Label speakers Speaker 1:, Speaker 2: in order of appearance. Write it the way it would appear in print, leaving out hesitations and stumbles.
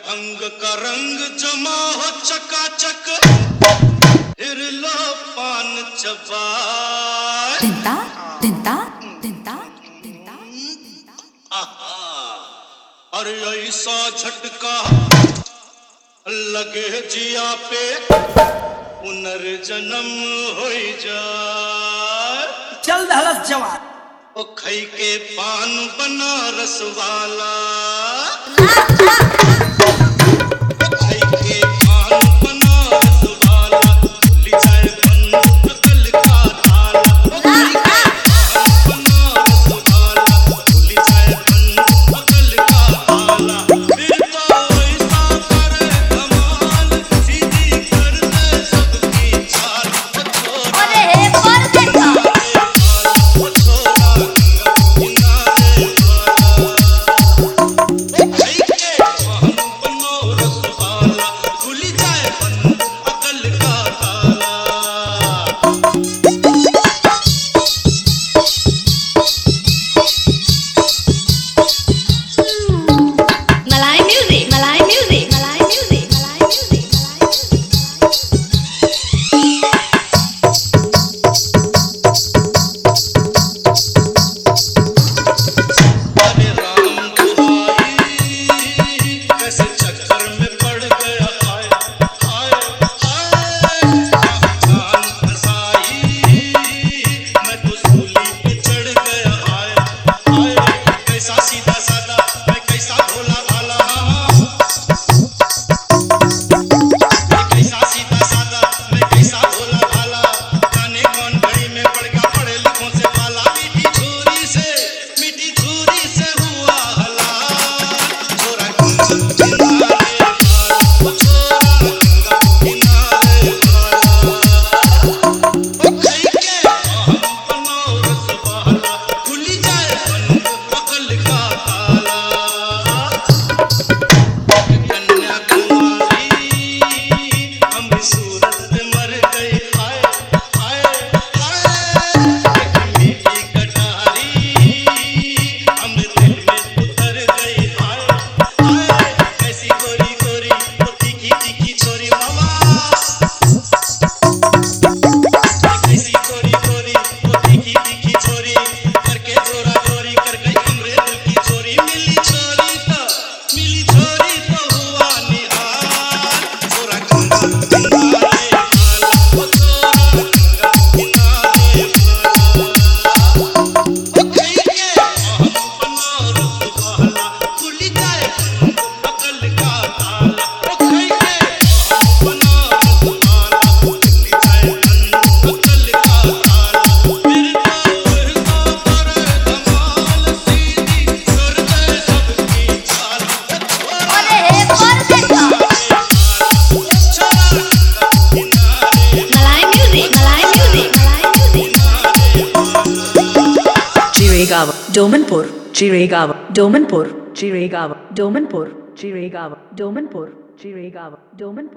Speaker 1: अंग का रंग जमा हो चकाचक फिर लो पान चबा
Speaker 2: तिंता तिंता तिंता तिंता
Speaker 1: और ऐसा झटका लगे जिया पे पुनर्जन्म हो जाए।
Speaker 3: चल दहलस जवान
Speaker 1: ओ खई के पान बनारस वाला
Speaker 2: Domanpur, Chiregaon, Domanpur, Chiregaon, Domanpur, Chiregaon, Domanpur, Chiregaon, Domanpur.